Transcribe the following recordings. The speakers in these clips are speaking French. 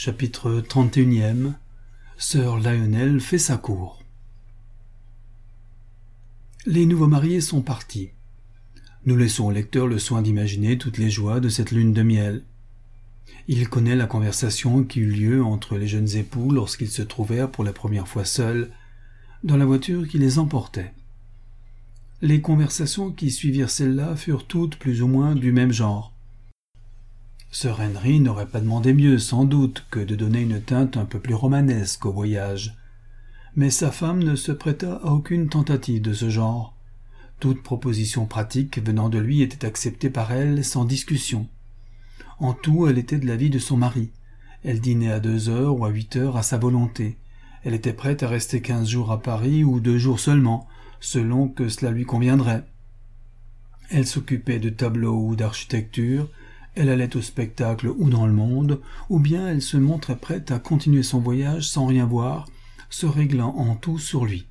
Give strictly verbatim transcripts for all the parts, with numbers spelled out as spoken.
Chapitre trente et un. Sir Lionel fait sa cour. Les nouveaux mariés sont partis. Nous laissons au lecteur le soin d'imaginer toutes les joies de cette lune de miel. Il connaît la conversation qui eut lieu entre les jeunes époux lorsqu'ils se trouvèrent pour la première fois seuls, dans la voiture qui les emportait. Les conversations qui suivirent celle-là furent toutes plus ou moins du même genre. Sir Henry n'aurait pas demandé mieux, sans doute, que de donner une teinte un peu plus romanesque au voyage. Mais sa femme ne se prêta à aucune tentative de ce genre. Toute proposition pratique venant de lui était acceptée par elle sans discussion. En tout, elle était de l'avis de son mari. Elle dînait à deux heures ou à huit heures à sa volonté. Elle était prête à rester quinze jours à Paris ou deux jours seulement, selon que cela lui conviendrait. Elle s'occupait de tableaux ou d'architecture, elle allait au spectacle ou dans le monde, ou bien elle se montrait prête à continuer son voyage sans rien voir, se réglant en tout sur lui.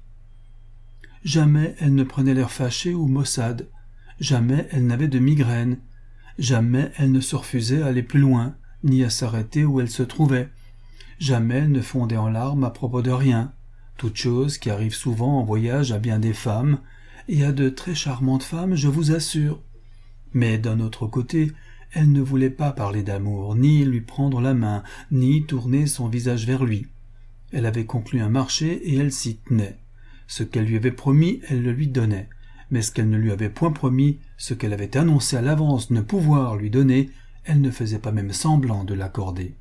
Jamais elle ne prenait l'air fâché ou maussade, jamais elle n'avait de migraine, jamais elle ne se refusait à aller plus loin, ni à s'arrêter où elle se trouvait, jamais elle ne fondait en larmes à propos de rien, toute chose qui arrive souvent en voyage à bien des femmes, et à de très charmantes femmes, je vous assure. Mais d'un autre côté, elle ne voulait pas parler d'amour, ni lui prendre la main, ni tourner son visage vers lui. Elle avait conclu un marché et elle s'y tenait. Ce qu'elle lui avait promis, elle le lui donnait. Mais ce qu'elle ne lui avait point promis, ce qu'elle avait annoncé à l'avance ne pouvoir lui donner, elle ne faisait pas même semblant de l'accorder.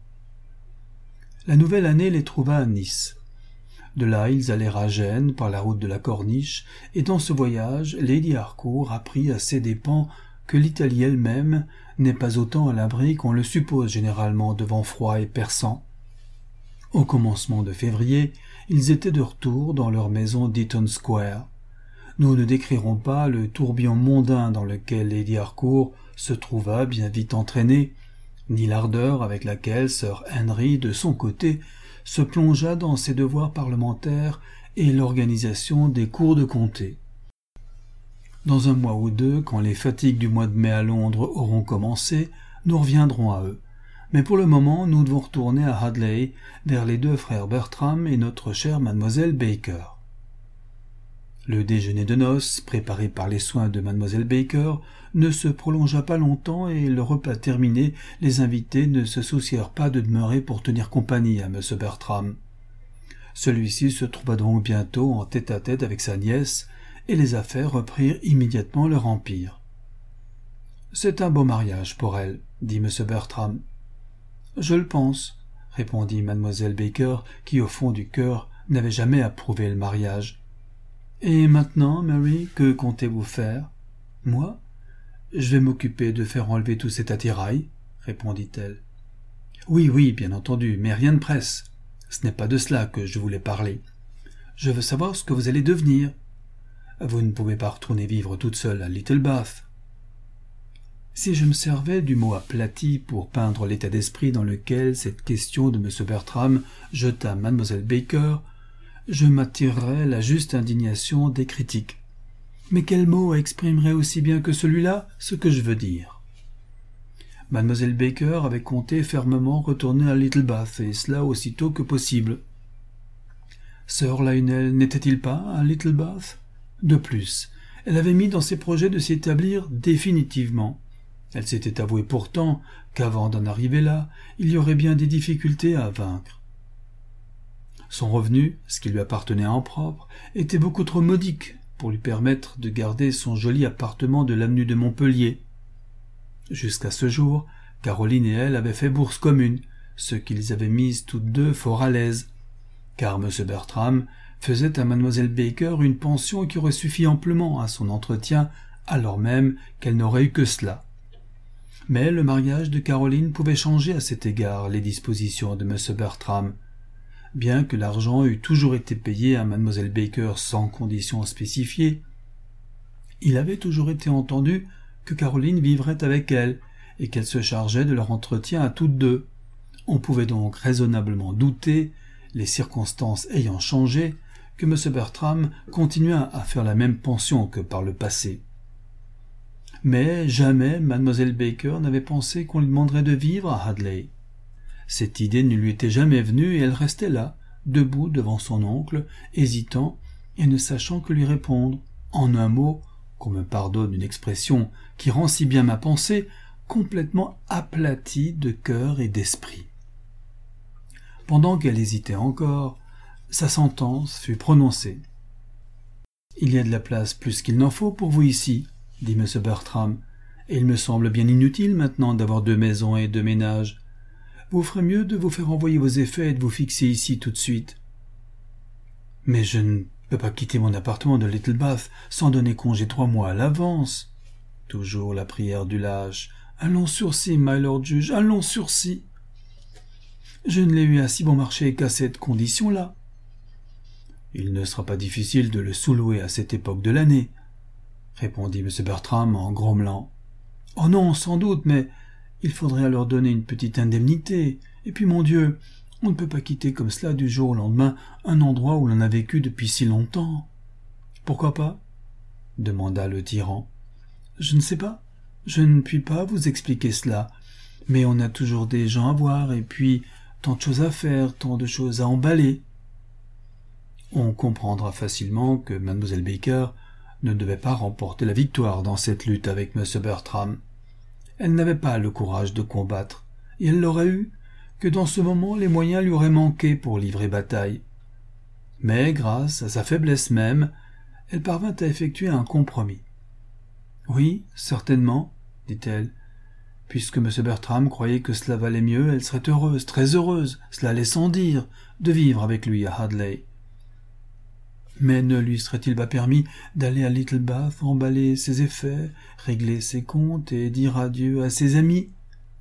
La nouvelle année les trouva à Nice. De là, ils allèrent à Gênes par la route de la Corniche, et dans ce voyage, Lady Harcourt apprit à ses dépens que l'Italie elle-même n'est pas autant à l'abri qu'on le suppose généralement de vents froids et perçants. Au commencement de février, ils étaient de retour dans leur maison d'Eaton Square. Nous ne décrirons pas le tourbillon mondain dans lequel Lady Harcourt se trouva bien vite entraînée, ni l'ardeur avec laquelle Sir Henry, de son côté, se plongea dans ses devoirs parlementaires et l'organisation des cours de comté. Dans un mois ou deux, quand les fatigues du mois de mai à Londres auront commencé, nous reviendrons à eux. Mais pour le moment, nous devons retourner à Hadley, vers les deux frères Bertram et notre chère mademoiselle Baker. Le déjeuner de noces, préparé par les soins de mademoiselle Baker, ne se prolongea pas longtemps et le repas terminé, les invités ne se soucièrent pas de demeurer pour tenir compagnie à M. Bertram. Celui-ci se trouva donc bientôt en tête-à-tête avec sa nièce, et les affaires reprirent immédiatement leur empire. « C'est un beau mariage pour elle, » dit M. Bertram. « Je le pense, » répondit mademoiselle Baker, qui au fond du cœur n'avait jamais approuvé le mariage. « Et maintenant, Mary, que comptez-vous faire ? »« Moi ? Je vais m'occuper de faire enlever tout cet attirail, » répondit-elle. « Oui, oui, bien entendu, mais rien ne presse. Ce n'est pas de cela que je voulais parler. Je veux savoir ce que vous allez devenir. Vous ne pouvez pas retourner vivre toute seule à Little Bath. » Si je me servais du mot aplati pour peindre l'état d'esprit dans lequel cette question de M. Bertram jeta mademoiselle Baker, je m'attirerais la juste indignation des critiques. Mais quel mot exprimerait aussi bien que celui-là ce que je veux dire ? Mademoiselle Baker avait compté fermement retourner à Little Bath, et cela aussitôt que possible. Sir Lionel n'était-il pas à Little Bath ? De plus, elle avait mis dans ses projets de s'y établir définitivement. Elle s'était avouée pourtant qu'avant d'en arriver là, il y aurait bien des difficultés à vaincre. Son revenu, ce qui lui appartenait en propre, était beaucoup trop modique pour lui permettre de garder son joli appartement de l'avenue de Montpellier. Jusqu'à ce jour, Caroline et elle avaient fait bourse commune, ce qui les avait mises toutes deux fort à l'aise, car M. Bertram faisait à mademoiselle Baker une pension qui aurait suffi amplement à son entretien, alors même qu'elle n'aurait eu que cela. Mais le mariage de Caroline pouvait changer à cet égard les dispositions de M. Bertram. Bien que l'argent eût toujours été payé à mademoiselle Baker sans conditions spécifiées, il avait toujours été entendu que Caroline vivrait avec elle et qu'elle se chargeait de leur entretien à toutes deux. On pouvait donc raisonnablement douter, les circonstances ayant changé, que M. Bertram continuât à faire la même pension que par le passé. Mais jamais mademoiselle Baker n'avait pensé qu'on lui demanderait de vivre à Hadley. Cette idée ne lui était jamais venue et elle restait là, debout devant son oncle, hésitant et ne sachant que lui répondre. En un mot, qu'on me pardonne une expression qui rend si bien ma pensée, complètement aplatie de cœur et d'esprit. Pendant qu'elle hésitait encore, sa sentence fut prononcée. « Il y a de la place plus qu'il n'en faut pour vous ici, » dit M. Bertram, « et il me semble bien inutile maintenant d'avoir deux maisons et deux ménages. Vous ferez mieux de vous faire envoyer vos effets et de vous fixer ici tout de suite. »« Mais je ne peux pas quitter mon appartement de Little Bath sans donner congé trois mois à l'avance. » Toujours la prière du lâche. « Un long sursis, my lord juge, un long sursis. » Je ne l'ai eu à si bon marché qu'à cette condition-là. Il ne sera pas difficile de le sous-louer à cette époque de l'année, répondit M. Bertram en grommelant. Oh non, sans doute, mais il faudrait alors donner une petite indemnité. Et puis, mon Dieu, on ne peut pas quitter comme cela du jour au lendemain un endroit où l'on a vécu depuis si longtemps. Pourquoi pas? Demanda le tyran. Je ne sais pas. Je ne puis pas vous expliquer cela. Mais on a toujours des gens à voir, et puis tant de choses à faire, tant de choses à emballer. On comprendra facilement que Mademoiselle Baker ne devait pas remporter la victoire dans cette lutte avec M. Bertram. Elle n'avait pas le courage de combattre, et elle l'aurait eu, que dans ce moment les moyens lui auraient manqué pour livrer bataille. Mais, grâce à sa faiblesse même, elle parvint à effectuer un compromis. « Oui, certainement, » dit-elle. Puisque M. Bertram croyait que cela valait mieux, elle serait heureuse, très heureuse, cela allait sans dire, de vivre avec lui à Hadley. Mais ne lui serait-il pas permis d'aller à Little Bath, emballer ses effets, régler ses comptes et dire adieu à ses amis?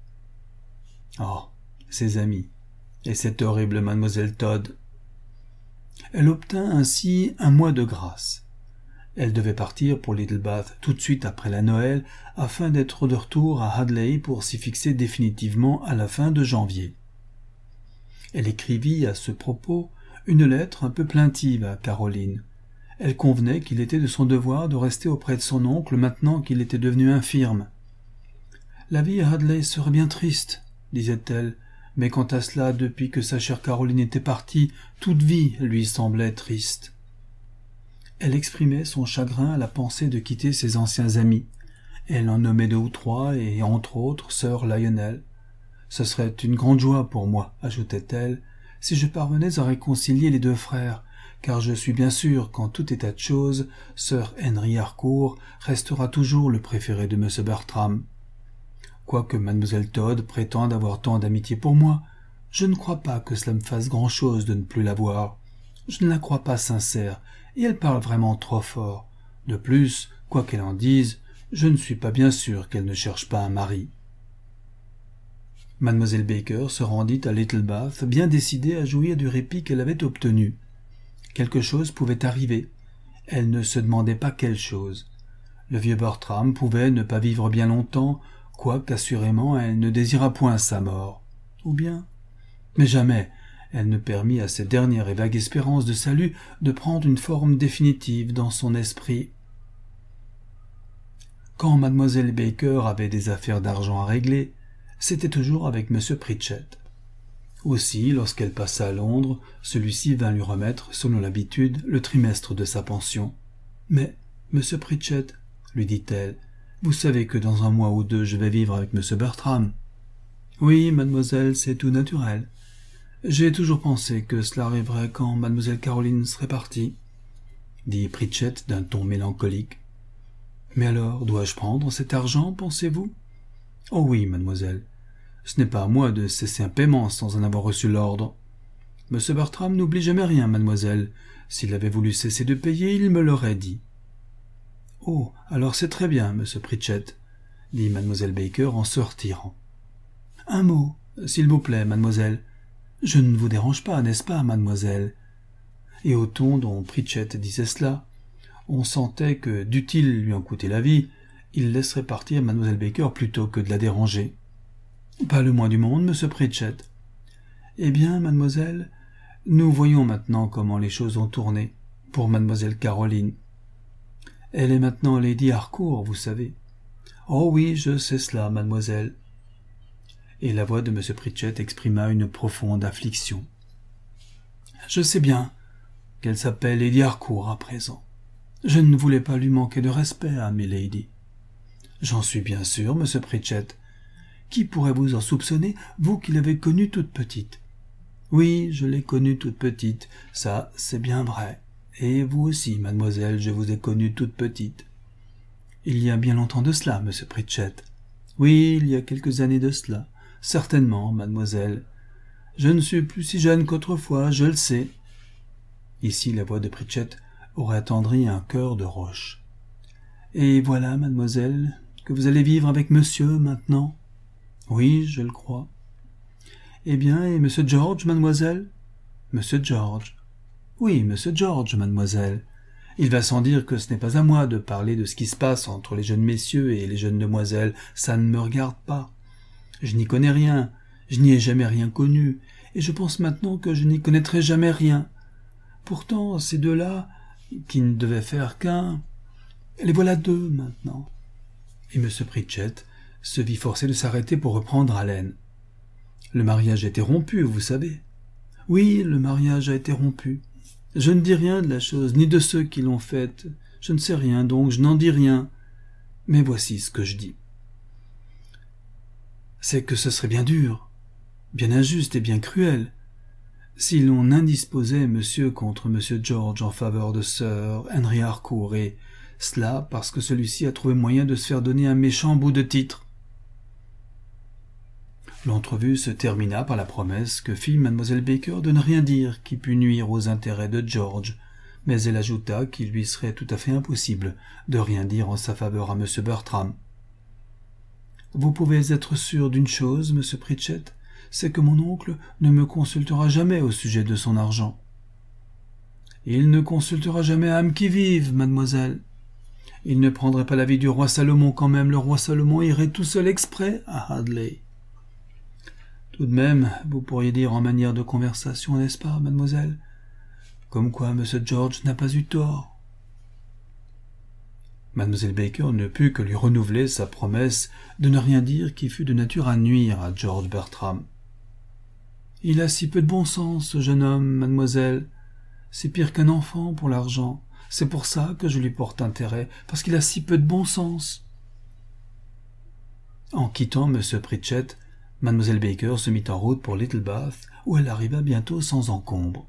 Oh, ses amis, et cette horrible mademoiselle Todd. Elle obtint ainsi un mois de grâce. Elle devait partir pour Little Bath tout de suite après la Noël, afin d'être de retour à Hadley pour s'y fixer définitivement à la fin de janvier. Elle écrivit à ce propos une lettre un peu plaintive à Caroline. Elle convenait qu'il était de son devoir de rester auprès de son oncle maintenant qu'il était devenu infirme. « La vie à Hadley serait bien triste, » disait-elle, mais quant à cela, depuis que sa chère Caroline était partie, toute vie lui semblait triste. Elle exprimait son chagrin à la pensée de quitter ses anciens amis. Elle en nommait deux ou trois, et entre autres sœur Lionel. « Ce serait une grande joie pour moi, » ajoutait-elle, « si je parvenais à réconcilier les deux frères, car je suis bien sûr qu'en tout état de choses, sir Henry Harcourt restera toujours le préféré de M. Bertram. Quoique mademoiselle Todd prétende avoir tant d'amitié pour moi, je ne crois pas que cela me fasse grand-chose de ne plus la voir. Je ne la crois pas sincère, et elle parle vraiment trop fort. De plus, quoi qu'elle en dise, je ne suis pas bien sûr qu'elle ne cherche pas un mari. » Mademoiselle Baker se rendit à Little Bath, bien décidée à jouir du répit qu'elle avait obtenu. Quelque chose pouvait arriver. Elle ne se demandait pas quelle chose. Le vieux Bertram pouvait ne pas vivre bien longtemps, quoiqu'assurément elle ne désirât point sa mort. Ou bien... Mais jamais elle ne permit à cette dernière et vague espérance de salut de prendre une forme définitive dans son esprit. Quand mademoiselle Baker avait des affaires d'argent à régler, c'était toujours avec M. Pritchett. Aussi, lorsqu'elle passa à Londres, celui-ci vint lui remettre, selon l'habitude, le trimestre de sa pension. « Mais, M. Pritchett, lui dit-elle, vous savez que dans un mois ou deux je vais vivre avec M. Bertram. »« Oui, mademoiselle, c'est tout naturel. J'ai toujours pensé que cela arriverait quand mademoiselle Caroline serait partie, » dit Pritchett d'un ton mélancolique. « Mais alors, dois-je prendre cet argent, pensez-vous ? » ?»« Oh oui, mademoiselle. Ce n'est pas à moi de cesser un paiement sans en avoir reçu l'ordre. M. Bertram n'oublie jamais rien, mademoiselle. S'il avait voulu cesser de payer, il me l'aurait dit. »« Oh, alors c'est très bien, M. Pritchett, » dit mademoiselle Baker en se retirant. « Un mot, s'il vous plaît, mademoiselle. Je ne vous dérange pas, n'est-ce pas, mademoiselle ?» Et au ton dont Pritchett disait cela, on sentait que, dût-il lui en coûter la vie, il laisserait partir mademoiselle Baker plutôt que de la déranger. « Pas le moins du monde, M. Pritchett. »« Eh bien, mademoiselle, nous voyons maintenant comment les choses ont tourné pour mademoiselle Caroline. Elle est maintenant Lady Harcourt, vous savez. »« Oh oui, je sais cela, mademoiselle. » et la voix de M. Pritchett exprima une profonde affliction. « Je sais bien qu'elle s'appelle Lady Harcourt à présent. Je ne voulais pas lui manquer de respect à milady. »« J'en suis bien sûr, M. Pritchett. Qui pourrait vous en soupçonner, vous qui l'avez connue toute petite ? » ?»« Oui, je l'ai connue toute petite, ça c'est bien vrai. Et vous aussi, mademoiselle, je vous ai connue toute petite. »« Il y a bien longtemps de cela, M. Pritchett. »« Oui, il y a quelques années de cela. Certainement, mademoiselle. Je ne suis plus si jeune qu'autrefois, je le sais. » Ici, la voix de Pritchett aurait attendri un cœur de roche. « Et voilà, mademoiselle, que vous allez vivre avec monsieur maintenant ? » ?»« Oui, je le crois. »« Eh bien, et monsieur George, mademoiselle ? » ?»« Monsieur George. »« Oui, monsieur George, mademoiselle. Il va sans dire que ce n'est pas à moi de parler de ce qui se passe entre les jeunes messieurs et les jeunes demoiselles, ça ne me regarde pas. Je n'y connais rien, je n'y ai jamais rien connu, et je pense maintenant que je n'y connaîtrai jamais rien. Pourtant, ces deux-là, qui ne devaient faire qu'un, les voilà deux maintenant. » Et M. Pritchett se vit forcé de s'arrêter pour reprendre haleine. « Le mariage a été rompu, vous savez. »« Oui, le mariage a été rompu. Je ne dis rien de la chose, ni de ceux qui l'ont faite. Je ne sais rien, donc je n'en dis rien. Mais voici ce que je dis. C'est que ce serait bien dur, bien injuste et bien cruel, si l'on indisposait monsieur contre monsieur George en faveur de Sir Henry Harcourt, et cela parce que celui-ci a trouvé moyen de se faire donner un méchant bout de titre. » L'entrevue se termina par la promesse que fit mademoiselle Baker de ne rien dire qui pût nuire aux intérêts de George, mais elle ajouta qu'il lui serait tout à fait impossible de rien dire en sa faveur à M. Bertram. « Vous pouvez être sûr d'une chose, M. Pritchett, c'est que mon oncle ne me consultera jamais au sujet de son argent. »« Il ne consultera jamais âme qui vive, mademoiselle. Il ne prendrait pas l'avis du roi Salomon quand même, le roi Salomon irait tout seul exprès à Hadley. » Tout de même, vous pourriez dire en manière de conversation, n'est-ce pas, mademoiselle, comme quoi M. George n'a pas eu tort. Mademoiselle Baker ne put que lui renouveler sa promesse de ne rien dire qui fût de nature à nuire à George Bertram. « Il a si peu de bon sens, ce jeune homme, mademoiselle. C'est pire qu'un enfant pour l'argent. C'est pour ça que je lui porte intérêt, parce qu'il a si peu de bon sens. » En quittant M. Pritchett, mademoiselle Baker se mit en route pour Littlebath, où elle arriva bientôt sans encombre.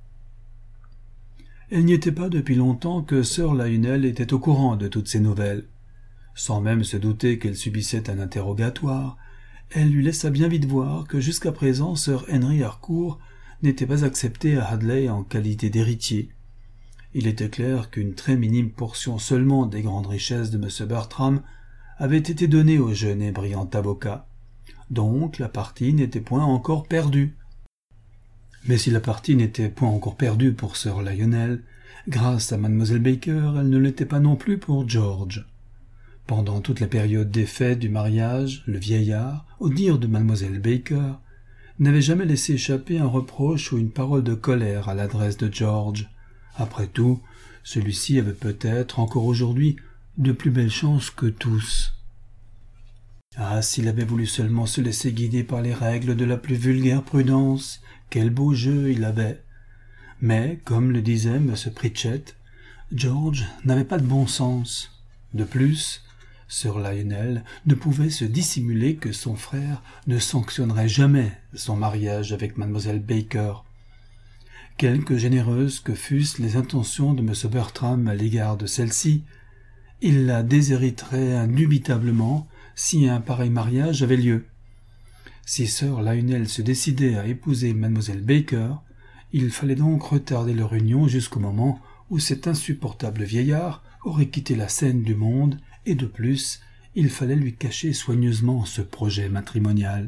Elle n'y était pas depuis longtemps que sir Lionel était au courant de toutes ces nouvelles. Sans même se douter qu'elle subissait un interrogatoire, elle lui laissa bien vite voir que jusqu'à présent sir Henry Harcourt n'était pas accepté à Hadley en qualité d'héritier. Il était clair qu'une très minime portion seulement des grandes richesses de M. Bertram avait été donnée au jeune et brillant avocat. Donc la partie n'était point encore perdue. Mais si la partie n'était point encore perdue pour sir Lionel, grâce à mademoiselle Baker, elle ne l'était pas non plus pour George. Pendant toute la période des fêtes du mariage, le vieillard, au dire de mademoiselle Baker, n'avait jamais laissé échapper un reproche ou une parole de colère à l'adresse de George. Après tout, celui-ci avait peut-être, encore aujourd'hui, de plus belles chances que tous. Ah, s'il avait voulu seulement se laisser guider par les règles de la plus vulgaire prudence, quel beau jeu il avait. Mais, comme le disait M. Pritchett, George n'avait pas de bon sens. De plus, sir Lionel ne pouvait se dissimuler que son frère ne sanctionnerait jamais son mariage avec mademoiselle Baker. Quelque généreuses que fussent les intentions de M. Bertram à l'égard de celle-ci, il la déshériterait indubitablement si un pareil mariage avait lieu. Si sir Lionel se décidait à épouser mademoiselle Baker, il fallait donc retarder leur union jusqu'au moment où cet insupportable vieillard aurait quitté la scène du monde, et de plus, il fallait lui cacher soigneusement ce projet matrimonial.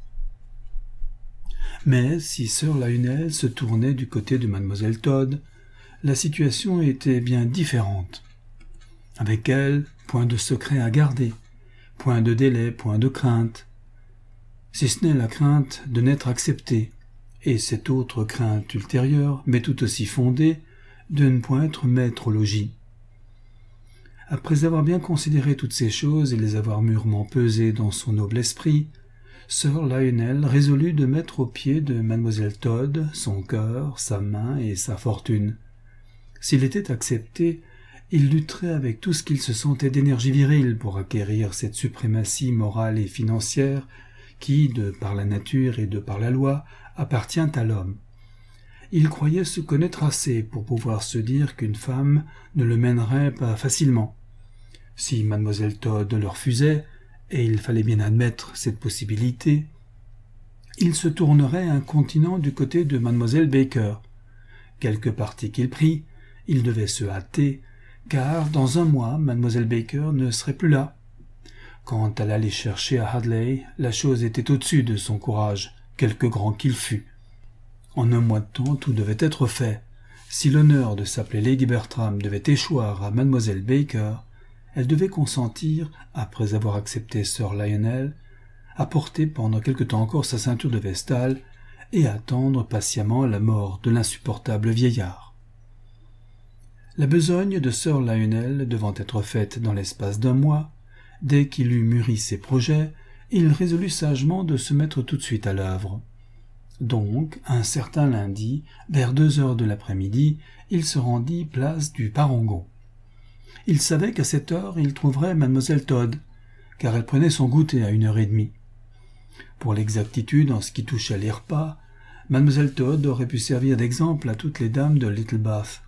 Mais si sir Lionel se tournait du côté de mademoiselle Todd, la situation était bien différente. Avec elle, point de secret à garder, point de délai, point de crainte, si ce n'est la crainte de n'être accepté, et cette autre crainte ultérieure, mais tout aussi fondée, de ne point être maître au logis. Après avoir bien considéré toutes ces choses et les avoir mûrement pesées dans son noble esprit, Sir Lionel résolut de mettre au pied de mademoiselle Todd son cœur, sa main et sa fortune. S'il était accepté, il lutterait avec tout ce qu'il se sentait d'énergie virile pour acquérir cette suprématie morale et financière qui, de par la nature et de par la loi, appartient à l'homme. Il croyait se connaître assez pour pouvoir se dire qu'une femme ne le mènerait pas facilement. Si mademoiselle Todd le refusait, et il fallait bien admettre cette possibilité, il se tournerait incontinent du côté de mademoiselle Baker. Quelque parti qu'il prît, il devait se hâter, car dans un mois mademoiselle Baker ne serait plus là. Quant à l'aller chercher à Hadley, la chose était au-dessus de son courage, quelque grand qu'il fût. En un mois de temps, tout devait être fait. Si l'honneur de s'appeler Lady Bertram devait échoir à mademoiselle Baker, elle devait consentir, après avoir accepté Sir Lionel, à porter pendant quelque temps encore sa ceinture de Vestale et attendre patiemment la mort de l'insupportable vieillard. La besogne de Sir Lionel devant être faite dans l'espace d'un mois, dès qu'il eut mûri ses projets, il résolut sagement de se mettre tout de suite à l'œuvre. Donc, un certain lundi, vers deux heures de l'après-midi, il se rendit place du Parangon. Il savait qu'à cette heure, il trouverait mademoiselle Todd, car elle prenait son goûter à une heure et demie. Pour l'exactitude en ce qui touchait les repas, mademoiselle Todd aurait pu servir d'exemple à toutes les dames de Littlebath.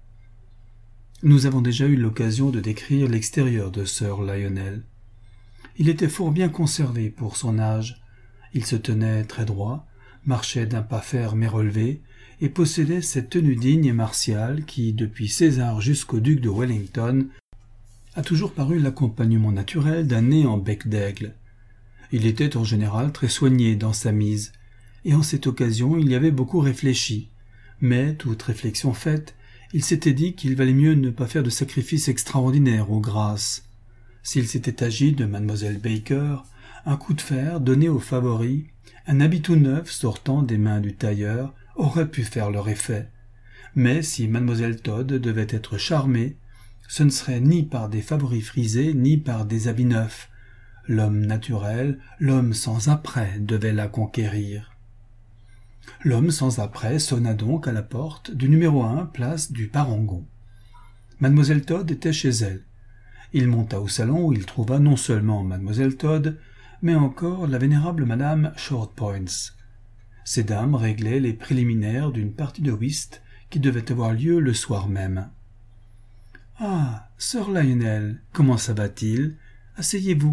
Nous avons déjà eu l'occasion de décrire l'extérieur de Sir Lionel. Il était fort bien conservé pour son âge. Il se tenait très droit, marchait d'un pas ferme et relevé, et possédait cette tenue digne et martiale qui, depuis César jusqu'au duc de Wellington, a toujours paru l'accompagnement naturel d'un nez en bec d'aigle. Il était en général très soigné dans sa mise, et en cette occasion il y avait beaucoup réfléchi, mais, toute réflexion faite, il s'était dit qu'il valait mieux ne pas faire de sacrifice extraordinaire aux grâces. S'il s'était agi de mademoiselle Baker, un coup de fer donné aux favoris, un habit tout neuf sortant des mains du tailleur, aurait pu faire leur effet. Mais si mademoiselle Todd devait être charmée, ce ne serait ni par des favoris frisés, ni par des habits neufs. L'homme naturel, l'homme sans apprêt devait la conquérir. L'homme sans apprêt sonna donc à la porte du numéro un, place du Parangon. Mademoiselle Todd était chez elle. Il monta au salon où il trouva non seulement mademoiselle Todd, mais encore la vénérable madame Shortpointz. Ces dames réglaient les préliminaires d'une partie de whist qui devait avoir lieu le soir même. « Ah, Sir Lionel, comment ça va-t-il? Asseyez-vous. »«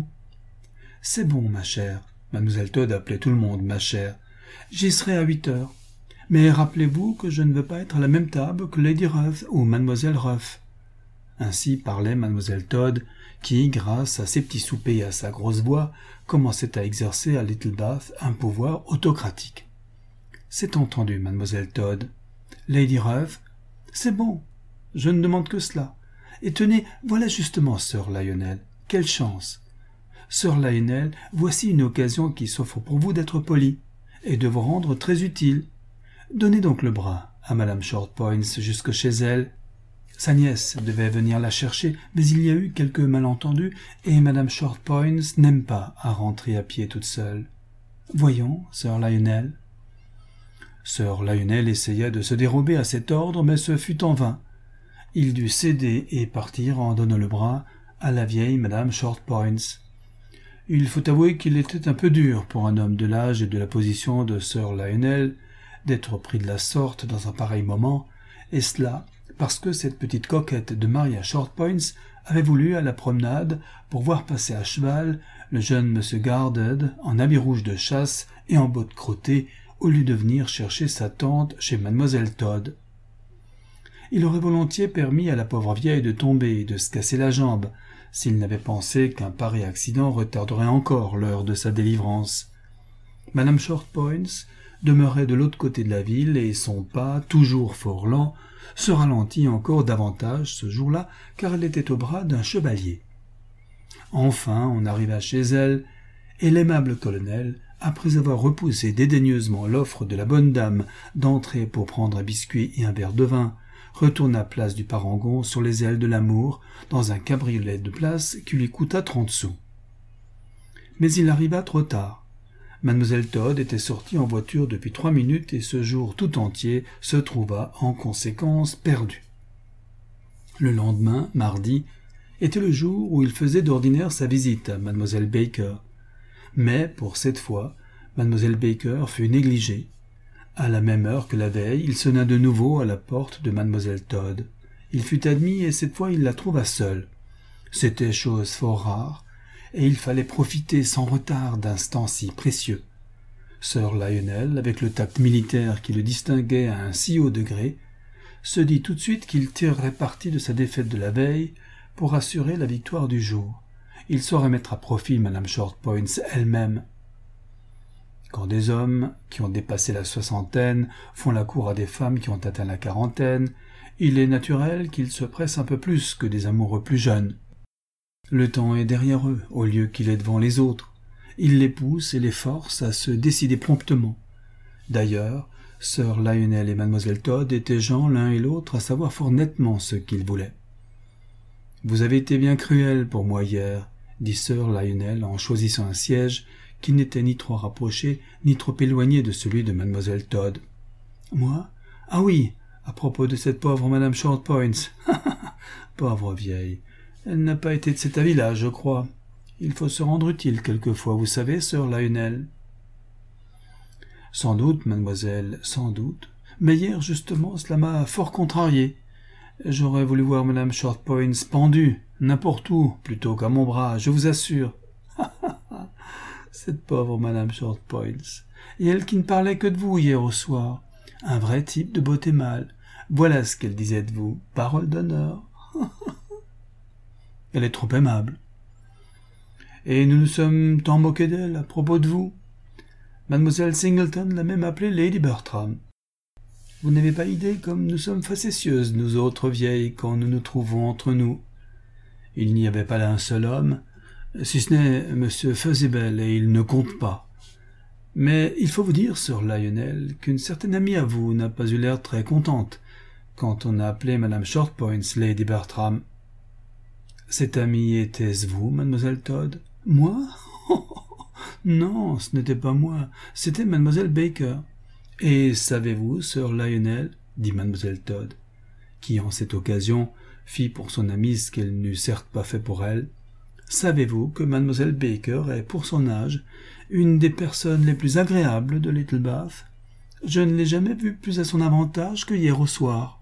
C'est bon, ma chère. » Mademoiselle Todd appelait tout le monde « ma chère. »« J'y serai à huit heures. Mais rappelez-vous que je ne veux pas être à la même table que Lady Ruff ou mademoiselle Ruff. » Ainsi parlait mademoiselle Todd, qui, grâce à ses petits soupers et à sa grosse voix, commençait à exercer à Littlebath un pouvoir autocratique. « C'est entendu, mademoiselle Todd. Lady Ruff, c'est bon, je ne demande que cela. Et tenez, voilà justement Sir Lionel. Quelle chance! Sir Lionel, voici une occasion qui s'offre pour vous d'être poli, et de vous rendre très utile. Donnez donc le bras à madame Shortpointz jusque chez elle. Sa nièce devait venir la chercher, mais il y a eu quelques malentendus, et madame Shortpointz n'aime pas à rentrer à pied toute seule. Voyons, Sir Lionel. » Sir Lionel essaya de se dérober à cet ordre, mais ce fut en vain. Il dut céder et partir en donnant le bras à la vieille madame Shortpointz. Il faut avouer qu'il était un peu dur pour un homme de l'âge et de la position de Sir Lionel d'être pris de la sorte dans un pareil moment, et cela parce que cette petite coquette de Maria Shortpointz avait voulu à la promenade pour voir passer à cheval le jeune monsieur Garded en habit rouge de chasse et en bottes crottées au lieu de venir chercher sa tante chez mademoiselle Todd. Il aurait volontiers permis à la pauvre vieille de tomber et de se casser la jambe, s'il n'avait pensé qu'un pareil accident retarderait encore l'heure de sa délivrance. Madame Shortpointz demeurait de l'autre côté de la ville et son pas, toujours fort lent, se ralentit encore davantage ce jour-là, car elle était au bras d'un chevalier. Enfin, on arriva chez elle, et l'aimable colonel, après avoir repoussé dédaigneusement l'offre de la bonne dame d'entrer pour prendre un biscuit et un verre de vin, retourna place du Parangon sur les ailes de l'amour dans un cabriolet de place qui lui coûta trente sous. Mais il arriva trop tard. Mademoiselle Todd était sortie en voiture depuis trois minutes et ce jour tout entier se trouva en conséquence perdu. Le lendemain, mardi, était le jour où il faisait d'ordinaire sa visite à Mademoiselle Baker. Mais, pour cette fois, Mademoiselle Baker fut négligée. À la même heure que la veille, il sonna de nouveau à la porte de Mademoiselle Todd. Il fut admis et cette fois il la trouva seule. C'était chose fort rare, et il fallait profiter sans retard d'instants si précieux. Sir Lionel, avec le tact militaire qui le distinguait à un si haut degré, se dit tout de suite qu'il tirerait parti de sa défaite de la veille pour assurer la victoire du jour. Il saurait mettre à profit Madame Shortpointz elle-même. Quand des hommes qui ont dépassé la soixantaine font la cour à des femmes qui ont atteint la quarantaine, il est naturel qu'ils se pressent un peu plus que des amoureux plus jeunes. Le temps est derrière eux, au lieu qu'il est devant les autres. Il les pousse et les force à se décider promptement. D'ailleurs, Sir Lionel et Mademoiselle Todd étaient gens l'un et l'autre à savoir fort nettement ce qu'ils voulaient. « Vous avez été bien cruel pour moi hier, » dit Sir Lionel en choisissant un siège qui n'était ni trop rapproché ni trop éloigné de celui de Mademoiselle Todd. « Moi ? Ah oui, à propos de cette pauvre Madame Shortpointz. Pauvre vieille. Elle n'a pas été de cet avis-là, je crois. Il faut se rendre utile quelquefois, vous savez, Sir Lionel. »« Sans doute, mademoiselle, sans doute. Mais hier, justement, cela m'a fort contrarié. J'aurais voulu voir Madame Shortpointz pendue, n'importe où, plutôt qu'à mon bras, je vous assure. Cette pauvre Madame Shortpointz. Et elle qui ne parlait que de vous hier au soir. Un vrai type de beauté mâle. Voilà ce qu'elle disait de vous. Parole d'honneur. Elle est trop aimable. Et nous nous sommes tant moqués d'elle à propos de vous. Mademoiselle Singleton l'a même appelée Lady Bertram. Vous n'avez pas idée comme nous sommes facétieuses, nous autres vieilles, quand nous nous trouvons entre nous. Il n'y avait pas là un seul homme, si ce n'est M. Fuzzybell, et il ne compte pas. Mais il faut vous dire, Sir Lionel, qu'une certaine amie à vous n'a pas eu l'air très contente quand on a appelé Madame Shortpointz Lady Bertram. Cette amie était-ce vous, Mademoiselle Todd? Moi? Non, ce n'était pas moi, c'était Mademoiselle Baker. Et savez-vous, Sir Lionel, dit Mademoiselle Todd, qui en cette occasion fit pour son amie ce qu'elle n'eût certes pas fait pour elle, savez-vous que Mademoiselle Baker est, pour son âge, une des personnes les plus agréables de Little Bath? Je ne l'ai jamais vue plus à son avantage que hier au soir.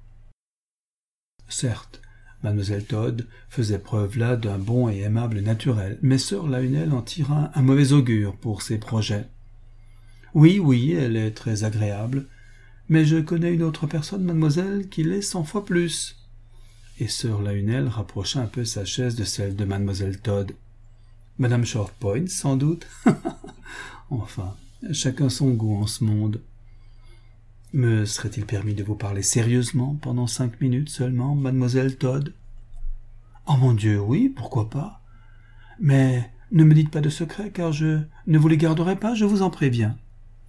Certes, Mademoiselle Todd faisait preuve là d'un bon et aimable naturel, mais Sir Lionel en tira un mauvais augure pour ses projets. Oui, oui, elle est très agréable, mais je connais une autre personne, mademoiselle, qui l'est cent fois plus. Et Sir Lionel rapprocha un peu sa chaise de celle de Mademoiselle Todd. Madame Shortpointz, sans doute. Enfin, chacun son goût en ce monde. Me serait-il permis de vous parler sérieusement pendant cinq minutes seulement, Mademoiselle Todd? Oh mon Dieu, oui, pourquoi pas. Mais ne me dites pas de secrets, car je ne vous les garderai pas, je vous en préviens.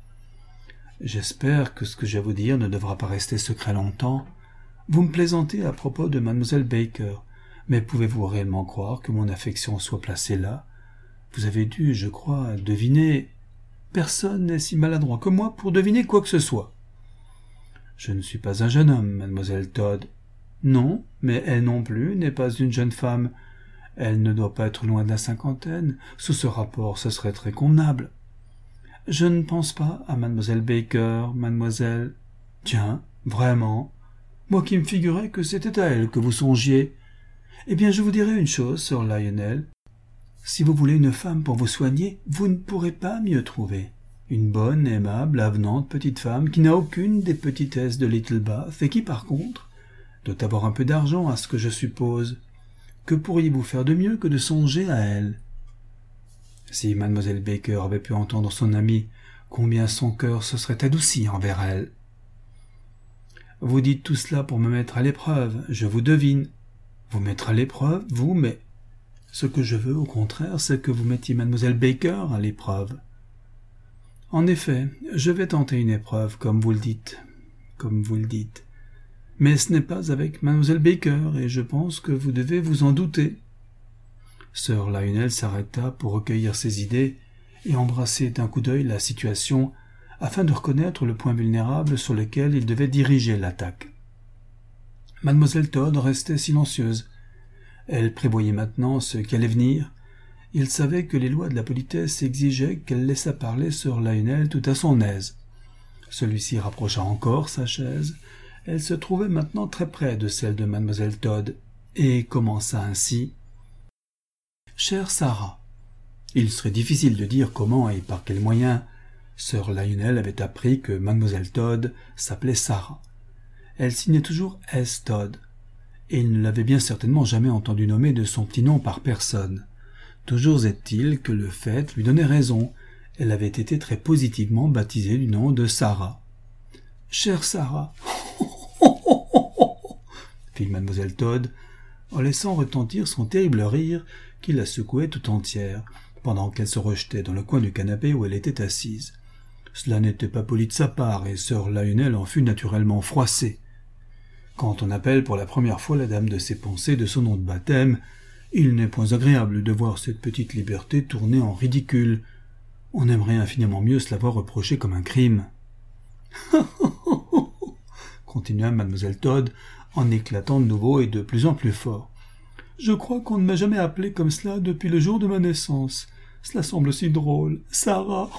J'espère que ce que j'ai à vous dire ne devra pas rester secret longtemps. Vous me plaisantez à propos de Mademoiselle Baker, mais pouvez-vous réellement croire que mon affection soit placée là? Vous avez dû, je crois, deviner. Personne n'est si maladroit que moi pour deviner quoi que ce soit. Je ne suis pas un jeune homme, Mademoiselle Todd. Non, mais elle non plus n'est pas une jeune femme. Elle ne doit pas être loin de la cinquantaine. Sous ce rapport, ce serait très convenable. Je ne pense pas à Mademoiselle Baker, mademoiselle. Tiens, vraiment, moi qui me figurais que c'était à elle que vous songiez. Eh bien, je vous dirai une chose, Sir Lionel. Si vous voulez une femme pour vous soigner, vous ne pourrez pas mieux trouver. Une bonne, aimable, avenante petite femme qui n'a aucune des petitesses de Little Bath et qui, par contre, doit avoir un peu d'argent à ce que je suppose. Que pourriez-vous faire de mieux que de songer à elle? Si Mademoiselle Baker avait pu entendre son amie, combien son cœur se serait adouci envers elle. Vous dites tout cela pour me mettre à l'épreuve, je vous devine. Vous mettre à l'épreuve, vous, mais ce que je veux, au contraire, c'est que vous mettiez Mademoiselle Baker à l'épreuve. En effet, je vais tenter une épreuve, comme vous le dites, comme vous le dites. Mais ce n'est pas avec Mademoiselle Baker, et je pense que vous devez vous en douter. Sir Lionel s'arrêta pour recueillir ses idées, et embrasser d'un coup d'œil la situation afin de reconnaître le point vulnérable sur lequel il devait diriger l'attaque. Mademoiselle Todd restait silencieuse. Elle prévoyait maintenant ce qui allait venir. Il savait que les lois de la politesse exigeaient qu'elle laissât parler sir Lionel tout à son aise. Celui-ci rapprocha encore sa chaise. Elle se trouvait maintenant très près de celle de mademoiselle Todd, et commença ainsi. « Chère Sarah, il serait difficile de dire comment et par quels moyens sir Lionel avait appris que mademoiselle Todd s'appelait Sarah. Elle signait toujours S. Todd, et il ne l'avait bien certainement jamais entendu nommer de son petit nom par personne. Toujours est-il que le fait lui donnait raison. Elle avait été très positivement baptisée du nom de Sarah. « Chère Sarah, fit mademoiselle Todd, en laissant retentir son terrible rire qui la secouait tout entière, pendant qu'elle se rejetait dans le coin du canapé où elle était assise. Cela n'était pas poli de sa part, et sir Lionel en fut naturellement froissé. Quand on appelle pour la première fois la dame de ses pensées de son nom de baptême, il n'est point agréable de voir cette petite liberté tourner en ridicule. On aimerait infiniment mieux se la voir reprochée comme un crime. Continua mademoiselle Todd, en éclatant de nouveau et de plus en plus fort. Je crois qu'on ne m'a jamais appelé comme cela depuis le jour de ma naissance. Cela semble si drôle. Sarah.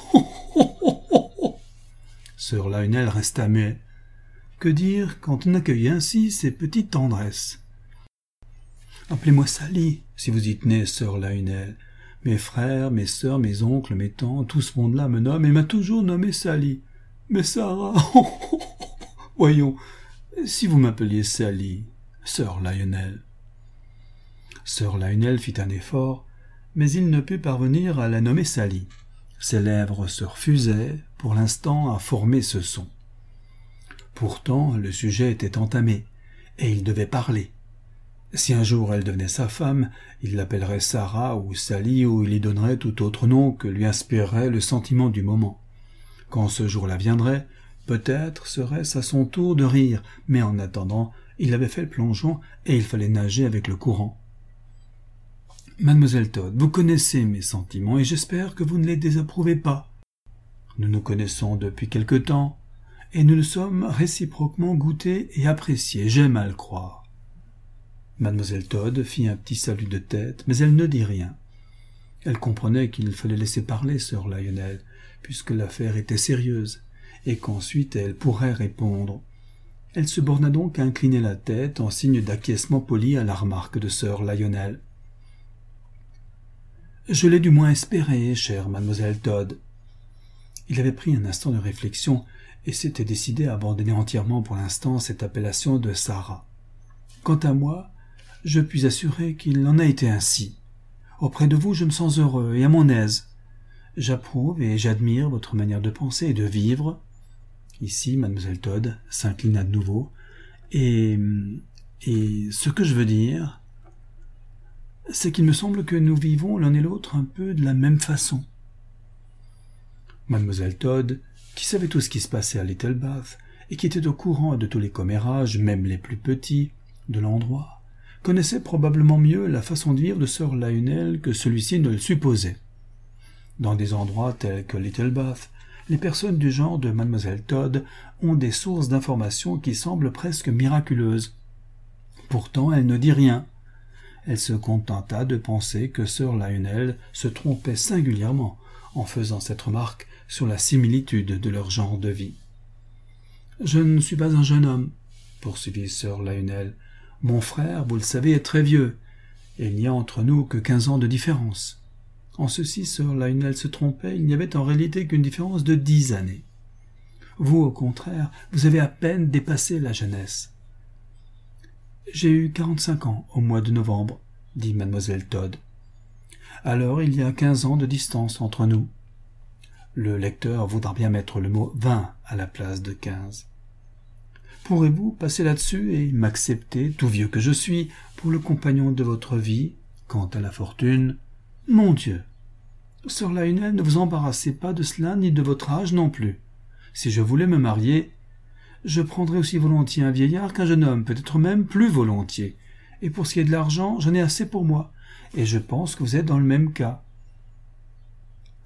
Sir Lionel resta muet. Que dire quand on accueille ainsi ces petites tendresses? Appelez-moi Sally, si vous y tenez, sir Lionel. Mes frères, mes sœurs, mes oncles, mes tantes, tout ce monde-là me nomme et m'a toujours nommé Sally. Mais Sarah... Voyons, si vous m'appeliez Sally, sir Lionel. Sir Lionel fit un effort, mais il ne put parvenir à la nommer Sally. Ses lèvres se refusaient, pour l'instant, à former ce son. Pourtant, le sujet était entamé, et il devait parler. Si un jour elle devenait sa femme, il l'appellerait Sarah ou Sally, ou il y donnerait tout autre nom que lui inspirerait le sentiment du moment. Quand ce jour-là viendrait, peut-être serait-ce à son tour de rire, mais en attendant, il avait fait le plongeon et il fallait nager avec le courant. Mademoiselle Todd, vous connaissez mes sentiments et j'espère que vous ne les désapprouvez pas. Nous nous connaissons depuis quelque temps et nous nous sommes réciproquement goûtés et appréciés, j'aime à le croire. Mademoiselle Todd fit un petit salut de tête, mais elle ne dit rien. Elle comprenait qu'il fallait laisser parler sir Lionel, puisque l'affaire était sérieuse, et qu'ensuite elle pourrait répondre. Elle se borna donc à incliner la tête en signe d'acquiescement poli à la remarque de sir Lionel. « Je l'ai du moins espéré, chère mademoiselle Todd. » Il avait pris un instant de réflexion et s'était décidé à abandonner entièrement pour l'instant cette appellation de Sarah. « Quant à moi, je puis assurer qu'il en a été ainsi. Auprès de vous, je me sens heureux et à mon aise. J'approuve et j'admire votre manière de penser et de vivre. » Ici, mademoiselle Todd s'inclina de nouveau. Et, et ce que je veux dire, c'est qu'il me semble que nous vivons l'un et l'autre un peu de la même façon. Mademoiselle Todd, qui savait tout ce qui se passait à Little Bath et qui était au courant de tous les commérages, même les plus petits, de l'endroit, connaissait probablement mieux la façon de vivre de sir Lionel que celui-ci ne le supposait. Dans des endroits tels que Little Bath, les personnes du genre de mademoiselle Todd ont des sources d'informations qui semblent presque miraculeuses. Pourtant, elle ne dit rien. Elle se contenta de penser que sir Lionel se trompait singulièrement en faisant cette remarque sur la similitude de leur genre de vie. « Je ne suis pas un jeune homme, » poursuivit sir Lionel. « Mon frère, vous le savez, est très vieux, et il n'y a entre nous que quinze ans de différence. » En ceci, sir Lionel se trompait, il n'y avait en réalité qu'une différence de dix années. Vous, au contraire, vous avez à peine dépassé la jeunesse. « J'ai eu quarante-cinq ans au mois de novembre, » dit mademoiselle Todd. « Alors il y a quinze ans de distance entre nous. » Le lecteur voudra bien mettre le mot « vingt » à la place de quinze. Pourrez-vous passer là-dessus et m'accepter, tout vieux que je suis, pour le compagnon de votre vie, quant à la fortune? Mon Dieu! Sir Lionel, ne vous embarrassez pas de cela, ni de votre âge non plus. Si je voulais me marier, je prendrais aussi volontiers un vieillard qu'un jeune homme, peut-être même plus volontiers. Et pour ce qui est de l'argent, j'en ai assez pour moi, et je pense que vous êtes dans le même cas.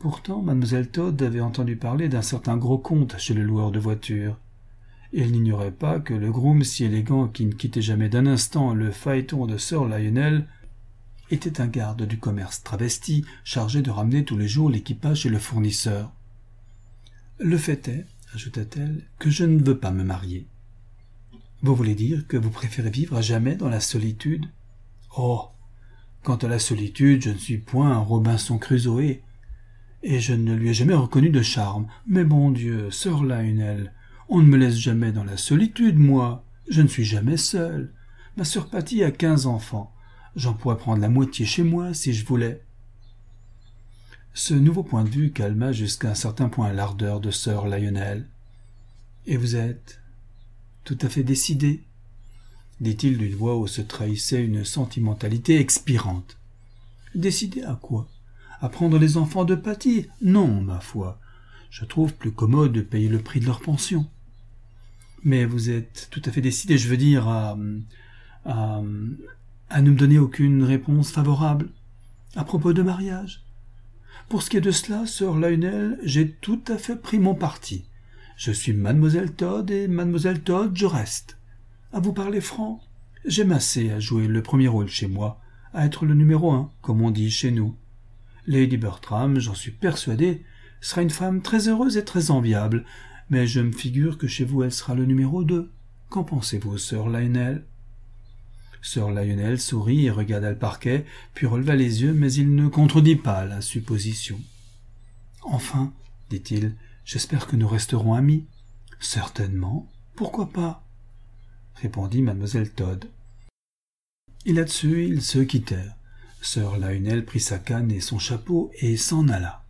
Pourtant, mademoiselle Todd avait entendu parler d'un certain gros compte chez le loueur de voitures. Elle n'ignorait pas que le groom si élégant qui ne quittait jamais d'un instant le phaéton de sir Lionel était un garde du commerce travesti chargé de ramener tous les jours l'équipage chez le fournisseur. « Le fait est, ajouta-t-elle, que je ne veux pas me marier. »« Vous voulez dire que vous préférez vivre à jamais dans la solitude ?»« Oh, quant à la solitude, je ne suis point un Robinson Crusoe, et je ne lui ai jamais reconnu de charme. Mais bon Dieu, sir Lionel, on ne me laisse jamais dans la solitude, moi. Je ne suis jamais seul. Ma sœur Patty a quinze enfants. J'en pourrais prendre la moitié chez moi, si je voulais. » Ce nouveau point de vue calma jusqu'à un certain point l'ardeur de sir Lionel. « Et vous êtes tout à fait décidé ?» dit-il d'une voix où se trahissait une sentimentalité expirante. « Décidé à quoi? À prendre les enfants de Patty? Non, ma foi. Je trouve plus commode de payer le prix de leur pension. » Mais vous êtes tout à fait décidé, je veux dire, à, à, à ne me donner aucune réponse favorable à propos de mariage. Pour ce qui est de cela, sir Lionel, j'ai tout à fait pris mon parti. Je suis mademoiselle Todd, et mademoiselle Todd, je reste. À vous parler franc, j'aime assez à jouer le premier rôle chez moi, à être le numéro un, comme on dit chez nous. Lady Bertram, j'en suis persuadé, sera une femme très heureuse et très enviable, mais je me figure que chez vous elle sera le numéro deux. Qu'en pensez-vous, sir Lionel? Sir Lionel sourit et regarda le parquet, puis releva les yeux, mais il ne contredit pas la supposition. « Enfin, dit-il, j'espère que nous resterons amis. »« Certainement. Pourquoi pas ?» répondit mademoiselle Todd. Et là-dessus, ils se quittèrent. Sir Lionel prit sa canne et son chapeau et s'en alla.